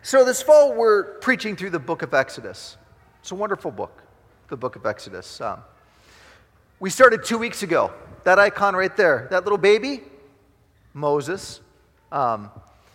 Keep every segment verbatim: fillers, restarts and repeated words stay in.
So this fall, we're preaching through the book of Exodus. It's a wonderful book, the book of Exodus. Um, we started two weeks ago. That icon right there, that little baby, Moses. Um,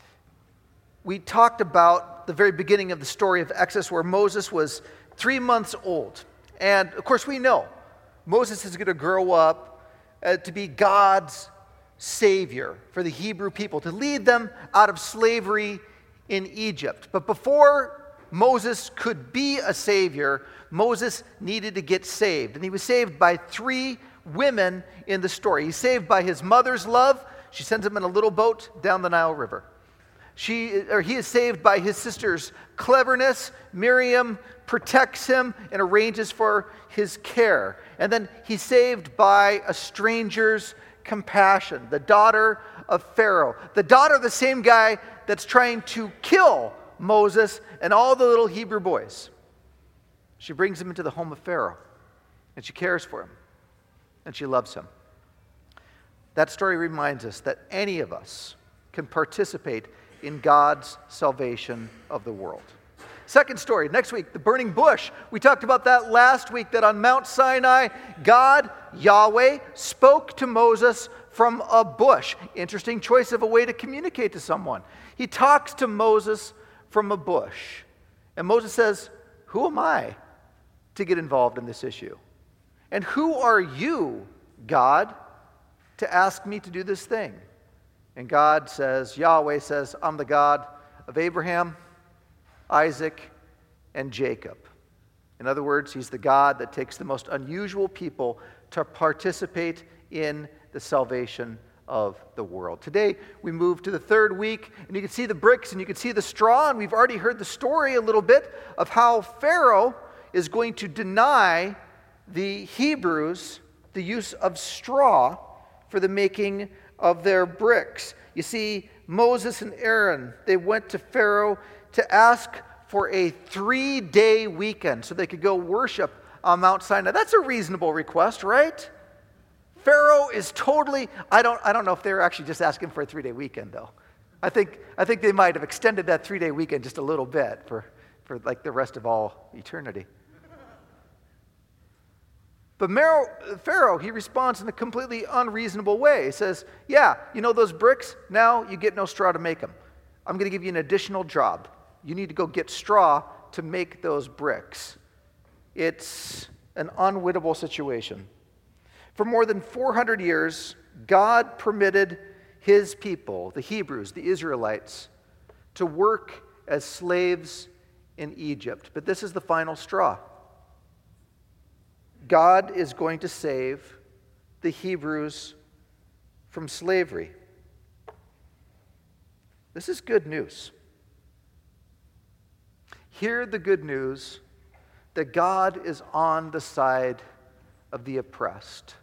we talked about the very beginning of the story of Exodus where Moses was three months old. And of course we know Moses is going to grow up uh, to be God's Savior for the Hebrew people, to lead them out of slavery in Egypt. But before Moses could be a Savior, Moses needed to get saved. And he was saved by three women in the story. He's saved by his mother's love. She sends him in a little boat down the Nile River. She, or he is saved by his sister's cleverness. Miriam protects him and arranges for his care. And then he's saved by a stranger's compassion, the daughter of Pharaoh, the daughter of the same guy that's trying to kill Moses and all the little Hebrew boys. She brings him into the home of Pharaoh, and she cares for him, and she loves him. That story reminds us that any of us can participate in God's salvation of the world. Second story, next week, the burning bush. We talked about that last week, that on Mount Sinai, God, Yahweh, spoke to Moses from a bush. Interesting choice of a way to communicate to someone. He talks to Moses from a bush. And Moses says, "Who am I to get involved in this issue? And who are you, God, to ask me to do this thing?" And God says, Yahweh says, "I'm the God of Abraham, Isaac, and Jacob." In other words, he's the God that takes the most unusual people to participate in the salvation of the world. Today, we move to the third week, and you can see the bricks and you can see the straw, and we've already heard the story a little bit of how Pharaoh is going to deny the Hebrews the use of straw for the making of their bricks. You see, Moses and Aaron, they went to Pharaoh to ask for a three-day weekend so they could go worship on Mount Sinai. That's a reasonable request, right? Pharaoh is totally, I don't I don't know if they were actually just asking for a three-day weekend, though. I think I think they might have extended that three-day weekend just a little bit for, for like the rest of all eternity. But Pharaoh, he responds in a completely unreasonable way. He says, "Yeah, you know those bricks? Now you get no straw to make them. I'm going to give you an additional job. You need to go get straw to make those bricks." It's an unwinnable situation. For more than four hundred years, God permitted his people, the Hebrews, the Israelites, to work as slaves in Egypt. But this is the final straw. God is going to save the Hebrews from slavery. This is good news. Hear the good news that God is on the side of the oppressed.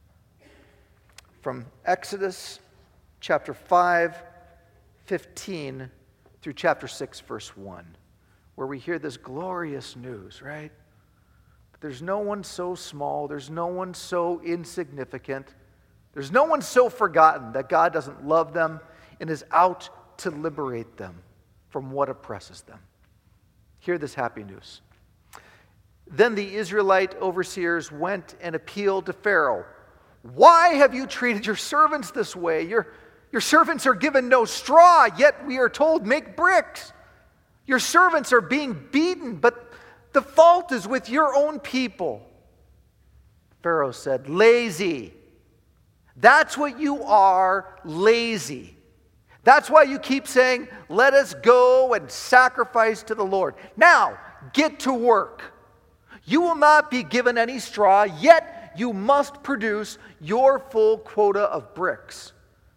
From Exodus chapter five, fifteen through chapter six, verse one, where we hear this glorious news, right? There's no one so small, there's no one so insignificant, there's no one so forgotten that God doesn't love them and is out to liberate them from what oppresses them. Hear this happy news. Then the Israelite overseers went and appealed to Pharaoh. "Why have you treated your servants this way? Your, your servants are given no straw, yet we are told, make bricks. Your servants are being beaten, but the fault is with your own people." Pharaoh said, "Lazy. That's what you are, lazy. That's why you keep saying, 'Let us go and sacrifice to the Lord.' Now, get to work. You will not be given any straw, yet you must produce your full quota of bricks."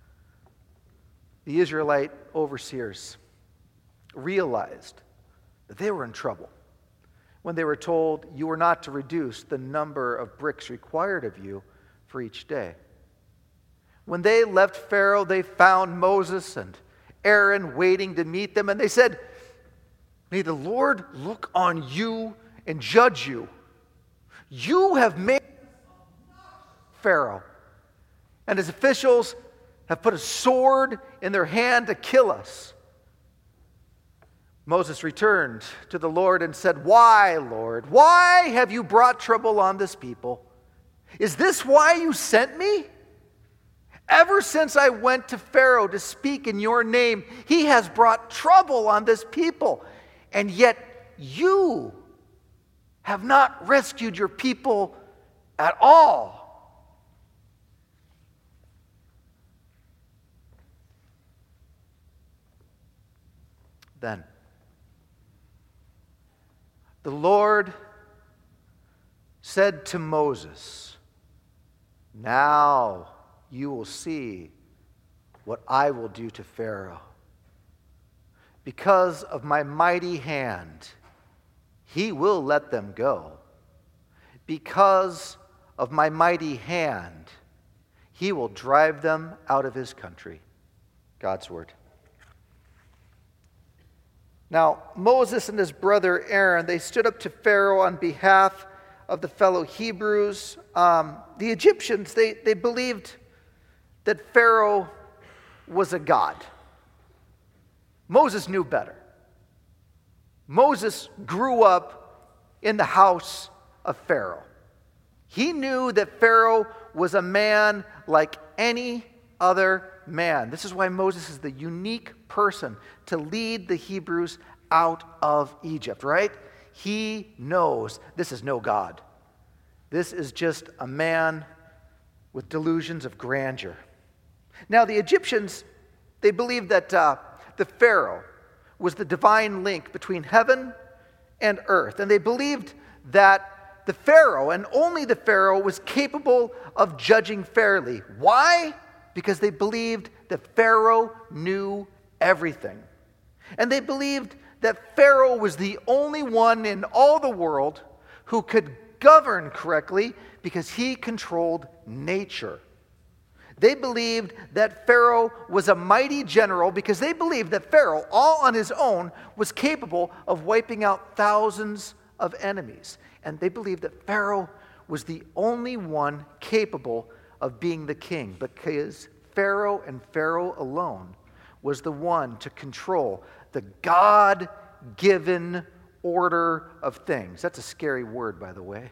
The Israelite overseers realized that they were in trouble when they were told, "You are not to reduce the number of bricks required of you for each day." When they left Pharaoh, they found Moses and Aaron waiting to meet them, and they said, "May the Lord look on you and judge you. You have made Pharaoh and his officials have put a sword in their hand to kill us." Moses returned to the Lord and said, "Why, Lord? Why have you brought trouble on this people? Is this why you sent me? Ever since I went to Pharaoh to speak in your name, he has brought trouble on this people. And yet you have not rescued your people at all." Then the Lord said to Moses, "Now you will see what I will do to Pharaoh. Because of my mighty hand, he will let them go. Because of my mighty hand, he will drive them out of his country." God's word. Now, Moses and his brother Aaron, they stood up to Pharaoh on behalf of the fellow Hebrews. Um, the Egyptians, they, they believed that Pharaoh was a god. Moses knew better. Moses grew up in the house of Pharaoh. He knew that Pharaoh was a man like any other man. This is why Moses is the unique person to lead the Hebrews out of Egypt, right? He knows this is no God. This is just a man with delusions of grandeur. Now, the Egyptians, they believed that uh, the Pharaoh was the divine link between heaven and earth. And they believed that the Pharaoh, and only the Pharaoh, was capable of judging fairly. Why? Because they believed that Pharaoh knew everything. And they believed that Pharaoh was the only one in all the world who could govern correctly because he controlled nature. They believed that Pharaoh was a mighty general because they believed that Pharaoh, all on his own, was capable of wiping out thousands of enemies. And they believed that Pharaoh was the only one capable of being the king, because Pharaoh and Pharaoh alone was the one to control the God-given order of things. That's a scary word, by the way.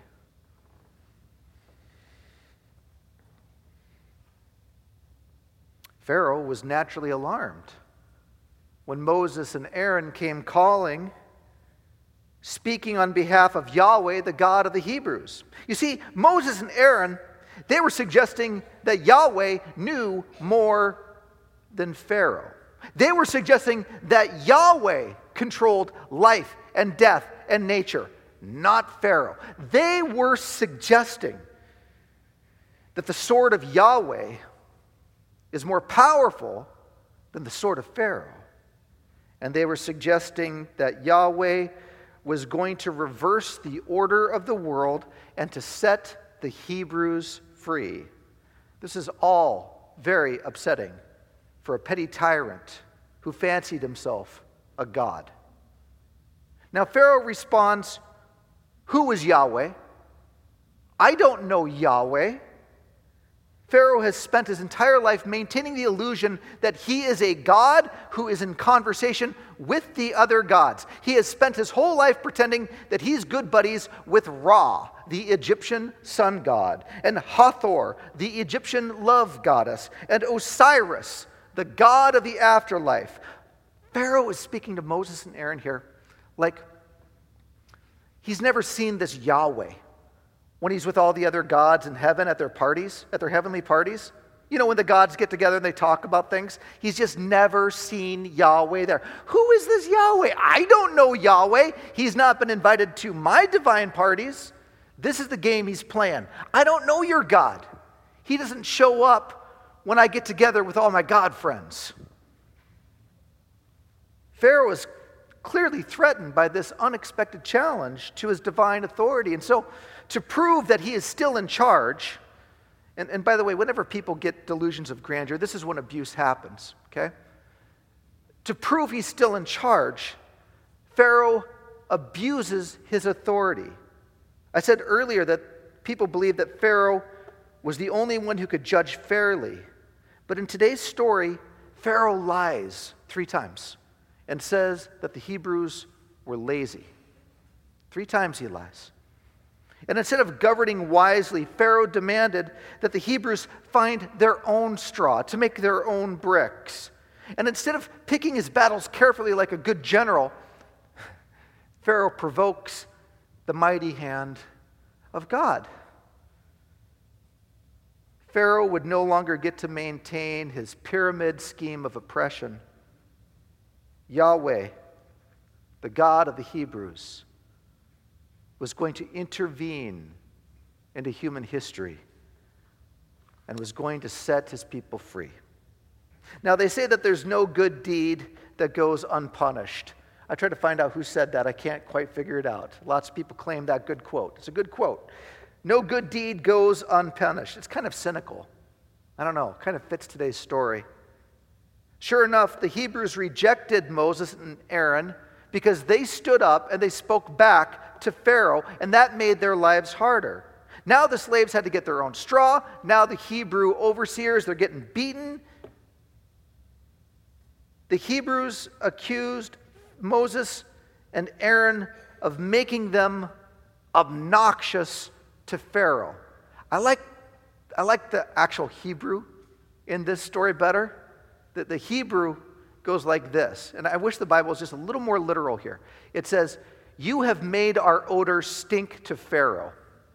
Pharaoh was naturally alarmed when Moses and Aaron came calling, speaking on behalf of Yahweh, the God of the Hebrews. You see, Moses and Aaron, they were suggesting that Yahweh knew more than Pharaoh. They were suggesting that Yahweh controlled life and death and nature, not Pharaoh. They were suggesting that the sword of Yahweh is more powerful than the sword of Pharaoh. And they were suggesting that Yahweh was going to reverse the order of the world and to set the Hebrews free. This is all very upsetting for a petty tyrant who fancied himself a god. Now Pharaoh responds, "Who is Yahweh? I don't know Yahweh." Pharaoh has spent his entire life maintaining the illusion that he is a god who is in conversation with the other gods. He has spent his whole life pretending that he's good buddies with Ra, the Egyptian sun god, and Hathor, the Egyptian love goddess, and Osiris, the god of the afterlife. Pharaoh is speaking to Moses and Aaron here like he's never seen this Yahweh when he's with all the other gods in heaven at their parties, at their heavenly parties. You know, when the gods get together and they talk about things, he's just never seen Yahweh there. Who is this Yahweh? I don't know Yahweh. He's not been invited to my divine parties. This is the game he's playing. I don't know your God. He doesn't show up when I get together with all my God friends. Pharaoh is clearly threatened by this unexpected challenge to his divine authority. And so, to prove that he is still in charge, and, and by the way, whenever people get delusions of grandeur, this is when abuse happens, okay? To prove he's still in charge, Pharaoh abuses his authority. I said earlier that people believe that Pharaoh was the only one who could judge fairly. But in today's story, Pharaoh lies three times. and says that the Hebrews were lazy. Three times he lies. And instead of governing wisely, Pharaoh demanded that the Hebrews find their own straw to make their own bricks. And instead of picking his battles carefully like a good general, Pharaoh provokes the mighty hand of God. Pharaoh would no longer get to maintain his pyramid scheme of oppression. Yahweh, the God of the Hebrews, was going to intervene into human history and was going to set his people free. Now, they say that there's no good deed that goes unpunished. I tried to find out who said that. I can't quite figure it out. Lots of people claim that good quote. It's a good quote. No good deed goes unpunished. It's kind of cynical. I don't know. It kind of fits today's story. Sure enough, the Hebrews rejected Moses and Aaron because they stood up and they spoke back to Pharaoh, and that made their lives harder. Now the slaves had to get their own straw. Now the Hebrew overseers, they're getting beaten. The Hebrews accused Moses and Aaron of making them obnoxious to Pharaoh. I like, I like the actual Hebrew in this story better. The, the Hebrew goes like this, and I wish the Bible was just a little more literal here. It says, "You have made our odor stink to Pharaoh."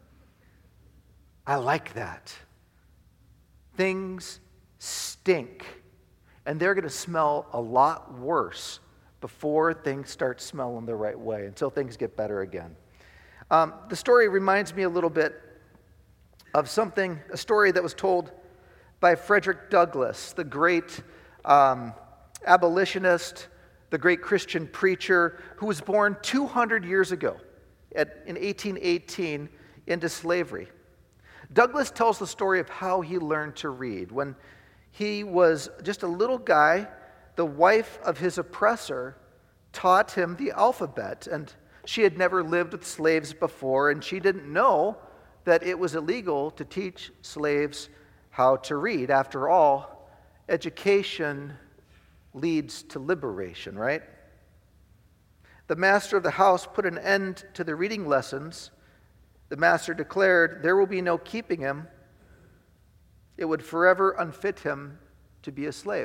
I like that. Things stink, and they're going to smell a lot worse before things start smelling the right way, until things get better again. Um, the story reminds me a little bit of something, a story that was told by Frederick Douglass, the great um, abolitionist, the great Christian preacher who was born two hundred years ago at, in eighteen eighteen into slavery. Douglass tells the story of how he learned to read. When he was just a little guy, the wife of his oppressor taught him the alphabet, and she had never lived with slaves before, and she didn't know that it was illegal to teach slaves how to read. After all, education leads to liberation, right? The master of the house put an end to the reading lessons. The master declared, "There will be no keeping him. It would forever unfit him to be a slave."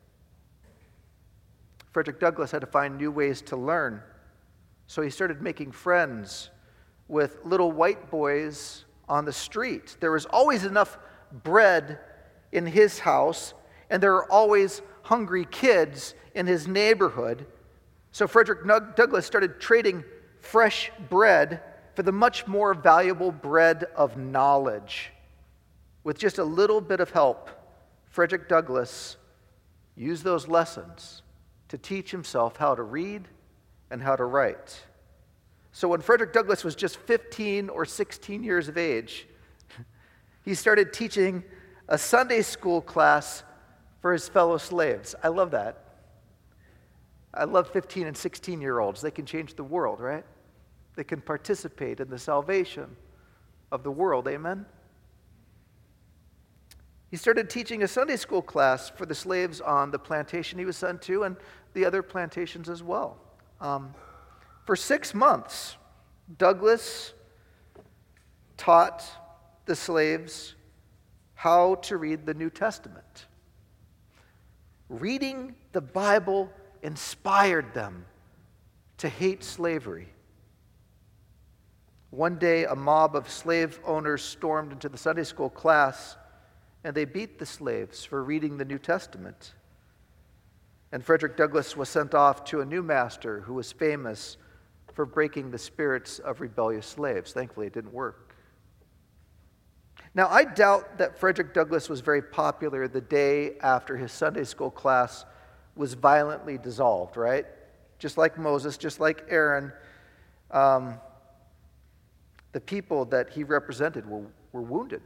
Frederick Douglass had to find new ways to learn. So he started making friends with little white boys on the street. There was always enough bread in his house, and there were always hungry kids in his neighborhood. So Frederick Douglass started trading fresh bread for the much more valuable bread of knowledge. With just a little bit of help, Frederick Douglass used those lessons to teach himself how to read and how to write. So when Frederick Douglass was just fifteen or sixteen years of age, he started teaching a Sunday school class for his fellow slaves. I love that. I love fifteen and sixteen year olds. They can change the world, right? They can participate in the salvation of the world. Amen? He started teaching a Sunday school class for the slaves on the plantation he was sent to and the other plantations as well. Um, for six months, Douglass taught the slaves how to read the New Testament. Reading the Bible inspired them to hate slavery. One day, a mob of slave owners stormed into the Sunday school class, and they beat the slaves for reading the New Testament. And Frederick Douglass was sent off to a new master who was famous for breaking the spirits of rebellious slaves. Thankfully, it didn't work. Now, I doubt that Frederick Douglass was very popular the day after his Sunday school class was violently dissolved, right? Just like Moses, just like Aaron, um, the people that he represented were, were wounded.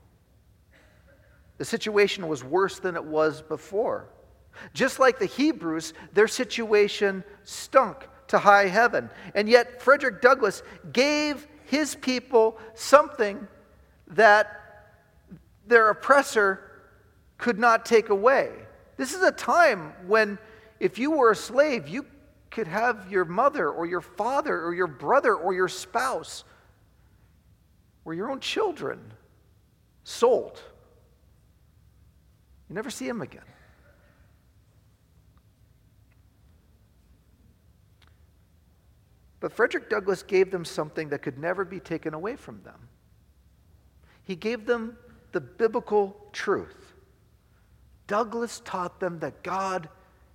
The situation was worse than it was before. Just like the Hebrews, their situation stunk to high heaven. And yet Frederick Douglass gave his people something that their oppressor could not take away. This is a time when if you were a slave, you could have your mother or your father or your brother or your spouse or your own children sold. You never see them again. But Frederick Douglass gave them something that could never be taken away from them. He gave them the biblical truth. Douglass taught them that God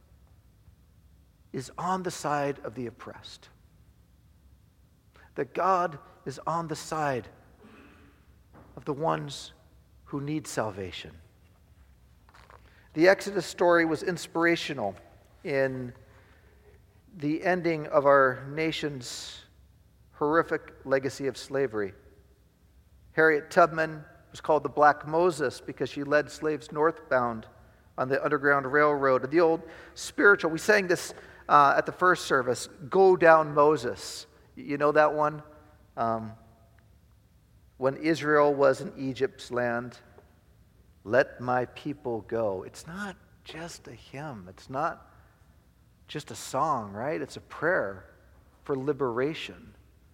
is on the side of the oppressed. That God is on the side of the ones who need salvation. The Exodus story was inspirational in the ending of our nation's horrific legacy of slavery. Harriet Tubman was called the Black Moses because she led slaves northbound on the Underground Railroad. And the old spiritual, we sang this uh, at the first service, Go Down Moses. You know that one? Um, when Israel was in Egypt's land, let my people go. It's not just a hymn. It's not just a song, right? It's a prayer for liberation.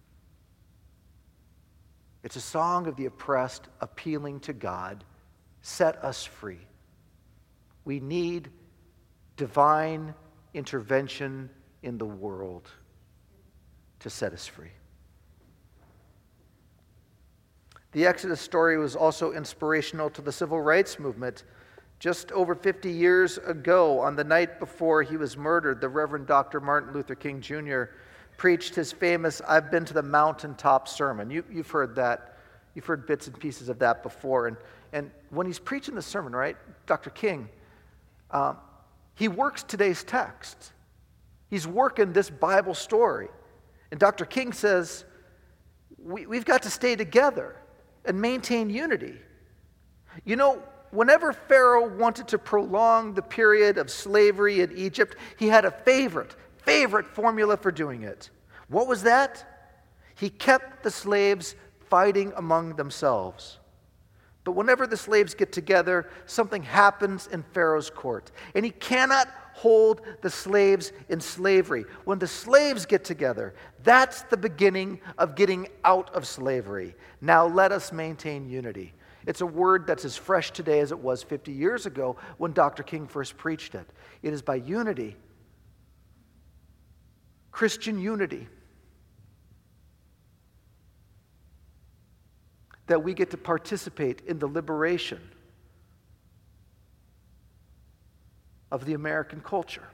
It's a song of the oppressed appealing to God, set us free. We need divine intervention in the world to set us free. The Exodus story was also inspirational to the civil rights movement. Just over fifty years ago, on the night before he was murdered, the Reverend Doctor Martin Luther King Junior preached his famous I've Been to the Mountaintop sermon. You, you've heard that. You've heard bits and pieces of that before. And, and when he's preaching the sermon, right, Doctor King, um, he works today's text. He's working this Bible story. And Doctor King says, we, we've got to stay together and maintain unity. You know, whenever Pharaoh wanted to prolong the period of slavery in Egypt, he had a favorite, favorite formula for doing it. What was that? He kept the slaves fighting among themselves. But whenever the slaves get together, something happens in Pharaoh's court. And he cannot hold the slaves in slavery. When the slaves get together, that's the beginning of getting out of slavery. Now let us maintain unity. It's a word that's as fresh today as it was fifty years ago when Doctor King first preached it. It is by unity, Christian unity, that we get to participate in the liberation of the American culture.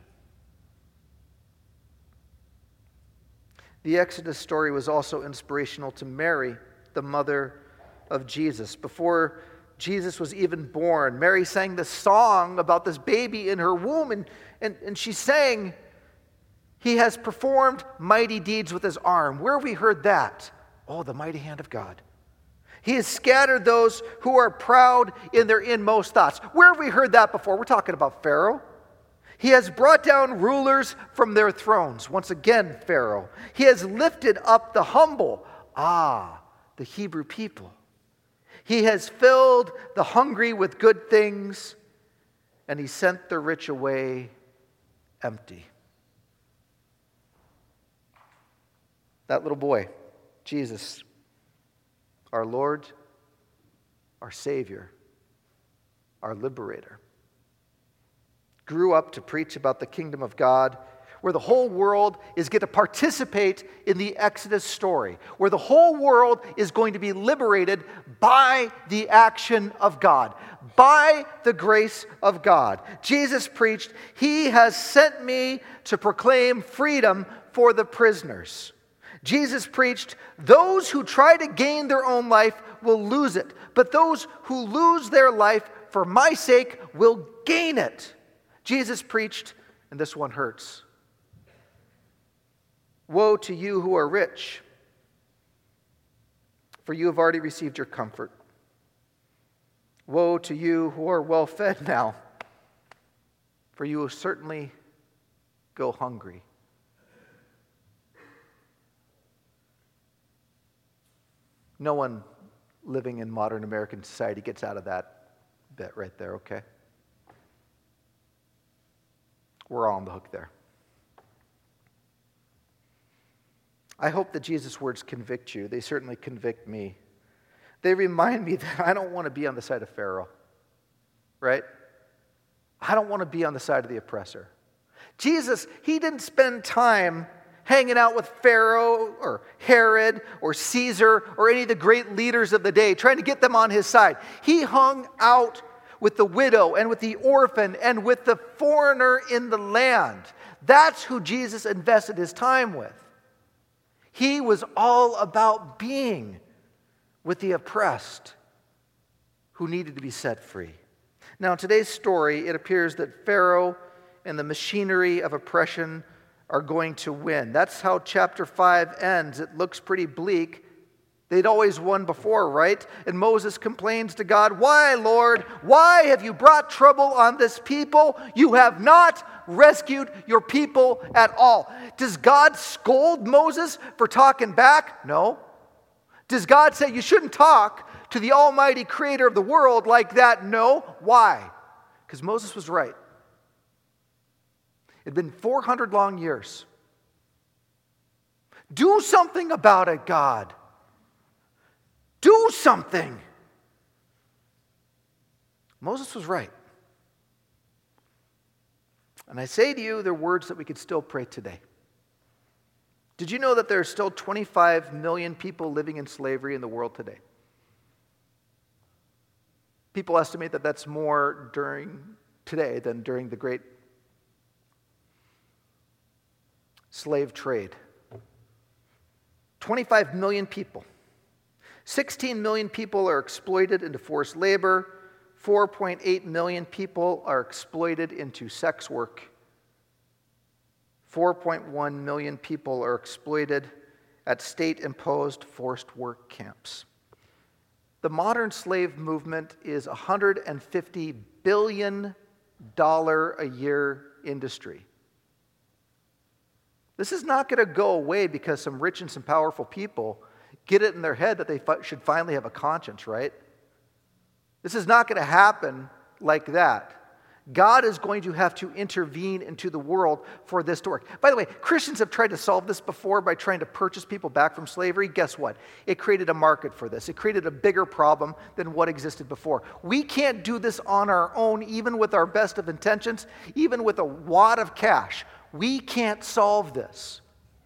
The Exodus story was also inspirational to Mary, the mother of Jesus. Before Jesus was even born, Mary sang this song about this baby in her womb, and, and, and she sang, he has performed mighty deeds with his arm. Where have we heard that? Oh, the mighty hand of God. He has scattered those who are proud in their inmost thoughts. Where have we heard that before? We're talking about Pharaoh. He has brought down rulers from their thrones. Once again, Pharaoh. He has lifted up the humble. Ah, the Hebrew people. He has filled the hungry with good things, and he sent the rich away empty. That little boy, Jesus, our Lord, our Savior, our Liberator, grew up to preach about the kingdom of God, where the whole world is going to participate in the Exodus story, where the whole world is going to be liberated by the action of God, by the grace of God. Jesus preached, he has sent me to proclaim freedom for the prisoners. Jesus preached, those who try to gain their own life will lose it, but those who lose their life for my sake will gain it. Jesus preached, and this one hurts. Woe to you who are rich, for you have already received your comfort. Woe to you who are well fed now, for you will certainly go hungry. No one living in modern American society gets out of that bit right there, okay? We're all on the hook there. I hope that Jesus' words convict you. They certainly convict me. They remind me that I don't want to be on the side of Pharaoh, right? I don't want to be on the side of the oppressor. Jesus, he didn't spend time hanging out with Pharaoh or Herod or Caesar or any of the great leaders of the day, trying to get them on his side. He hung out with the widow and with the orphan and with the foreigner in the land. That's who Jesus invested his time with. He was all about being with the oppressed who needed to be set free. Now, in today's story, it appears that Pharaoh and the machinery of oppression are going to win. That's how chapter five ends. It looks pretty bleak. They'd always won before, right? And Moses complains to God, "Why, Lord? Why have you brought trouble on this people? You have not rescued your people at all." Does God scold Moses for talking back? No. Does God say you shouldn't talk to the almighty creator of the world like that? No. Why? Because Moses was right. It had been four hundred long years. Do something about it, God. Do something. Moses was right. And I say to you, they're words that we could still pray today. Did you know that there are still twenty-five million people living in slavery in the world today? People estimate that that's more during today than during the great slave trade. twenty-five million people. sixteen million people are exploited into forced labor. four point eight million people are exploited into sex work. four point one million people are exploited at state-imposed forced work camps. The modern slave movement is a one hundred fifty billion dollars a year industry. This is not going to go away because some rich and some powerful people get it in their head that they fi- should finally have a conscience, right? This is not going to happen like that. God is going to have to intervene into the world for this to work. By the way, Christians have tried to solve this before by trying to purchase people back from slavery. Guess what? It created a market for this. It created a bigger problem than what existed before. We can't do this on our own, even with our best of intentions, even with a wad of cash. We can't solve this.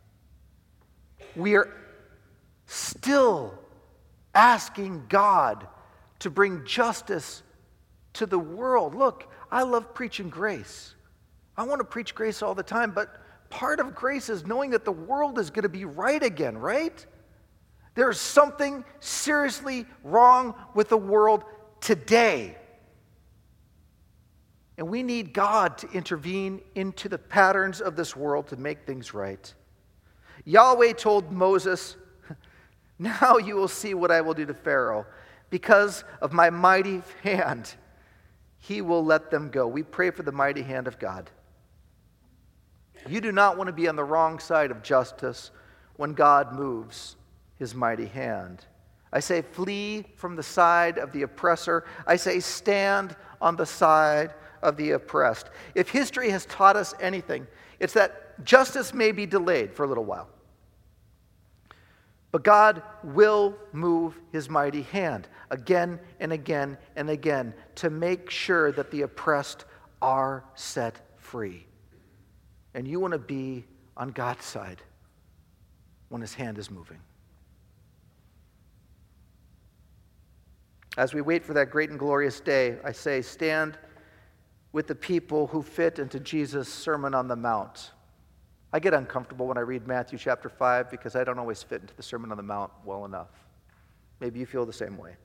We are still asking God to bring justice to the world. Look, I love preaching grace. I want to preach grace all the time, but part of grace is knowing that the world is going to be right again, right? There's something seriously wrong with the world today. And we need God to intervene into the patterns of this world to make things right. Yahweh told Moses, "Now you will see what I will do to Pharaoh. Because of my mighty hand, he will let them go." We pray for the mighty hand of God. You do not want to be on the wrong side of justice when God moves his mighty hand. I say flee from the side of the oppressor. I say stand on the side of the oppressed. If history has taught us anything, it's that justice may be delayed for a little while. But God will move his mighty hand again and again and again to make sure that the oppressed are set free. And you want to be on God's side when his hand is moving. As we wait for that great and glorious day, I say, stand with the people who fit into Jesus' Sermon on the Mount. I get uncomfortable when I read Matthew chapter five because I don't always fit into the Sermon on the Mount well enough. Maybe you feel the same way.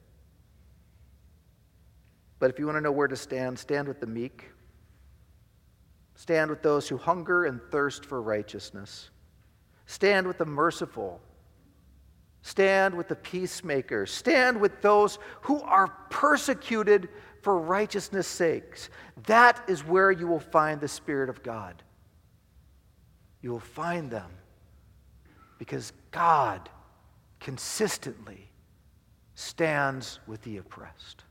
But if you want to know where to stand, stand with the meek. Stand with those who hunger and thirst for righteousness. Stand with the merciful. Stand with the peacemakers. Stand with those who are persecuted for righteousness' sakes. That is where you will find the Spirit of God. You will find them because God consistently stands with the oppressed.